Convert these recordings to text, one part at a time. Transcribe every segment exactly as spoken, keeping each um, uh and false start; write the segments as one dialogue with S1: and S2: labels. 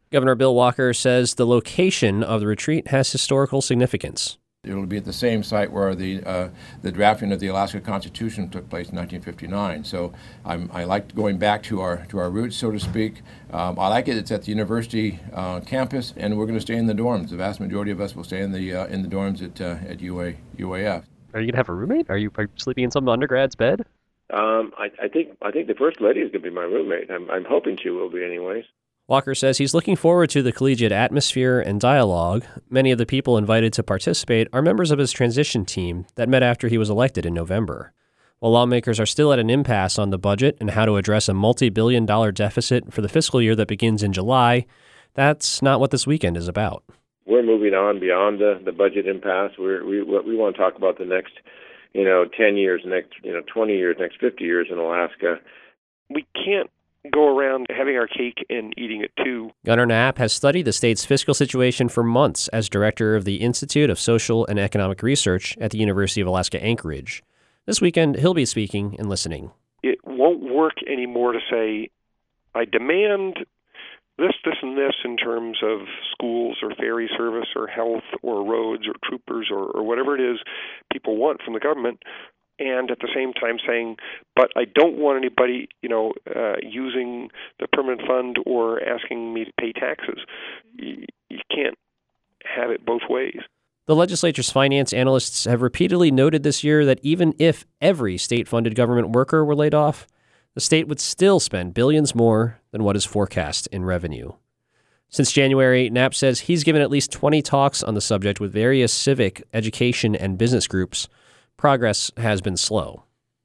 S1: Governor Bill Walker says the location of the retreat has historical significance.
S2: It'll be at the same site where the uh, the drafting of the Alaska Constitution took place in nineteen fifty-nine. So I'm, I like going back to our to our roots, so to speak. Um, I like it. It's at the university uh, campus, and we're going to stay in the dorms. The vast majority of us will stay in the uh, in the dorms at uh, at U A U A F.
S3: Are you going to have a roommate? Are you, are you sleeping in some undergrad's bed?
S4: Um, I, I think I think the first lady is going to be my roommate. I'm, I'm hoping she will be, anyways.
S1: Walker says he's looking forward to the collegiate atmosphere and dialogue. Many of the people invited to participate are members of his transition team that met after he was elected in November. While lawmakers are still at an impasse on the budget and how to address a multi-billion dollar deficit for the fiscal year that begins in July, that's not what this weekend is about.
S4: We're moving on beyond the, the budget impasse. We're, we we want to talk about the next, you know, ten years, next, you know, twenty years, next fifty years in Alaska.
S5: We can't go around having our cake and eating it too.
S1: Gunnar Knapp has studied the state's fiscal situation for months as director of the Institute of Social and Economic Research at the University of Alaska Anchorage. This weekend, he'll be speaking and listening.
S5: It won't work anymore to say, I demand this, this, and this in terms of schools or ferry service or health or roads or troopers or, or whatever it is people want from the government, and at the same time saying, but I don't want anybody, you know, uh, using the permanent fund or asking me to pay taxes. You, you can't have it both ways.
S1: The legislature's finance analysts have repeatedly noted this year that even if every state-funded government worker were laid off, the state would still spend billions more than what is forecast in revenue. Since January, Knapp says he's given at least twenty talks on the subject with various civic, education, and business groups. Progress has been slow.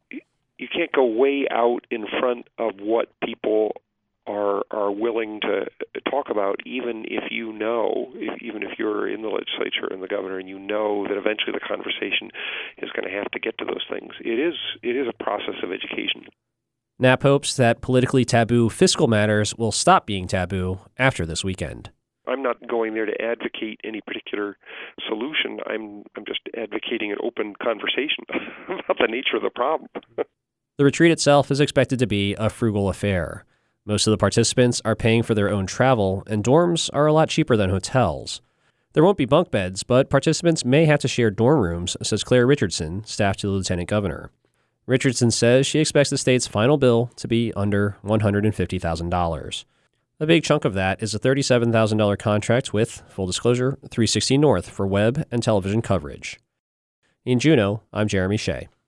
S5: You can't go way out in front of what people are are willing to talk about, even if you know, if, even if you're in the legislature and the governor, and you know that eventually the conversation is going to have to get to those things. It is it is a process of education.
S1: Knapp hopes that politically taboo fiscal matters will stop being taboo after this weekend.
S5: I'm not going there to advocate any particular solution. I'm I'm just advocating an open conversation about the nature of the problem.
S1: The retreat itself is expected to be a frugal affair. Most of the participants are paying for their own travel, and dorms are a lot cheaper than hotels. There won't be bunk beds, but participants may have to share dorm rooms, says Claire Richardson, staff to the lieutenant governor. Richardson says she expects the state's final bill to be under one hundred fifty thousand dollars. A big chunk of that is a thirty-seven thousand dollars contract with, full disclosure, three sixty North for web and television coverage. In Juneau, I'm Jeremy Shea.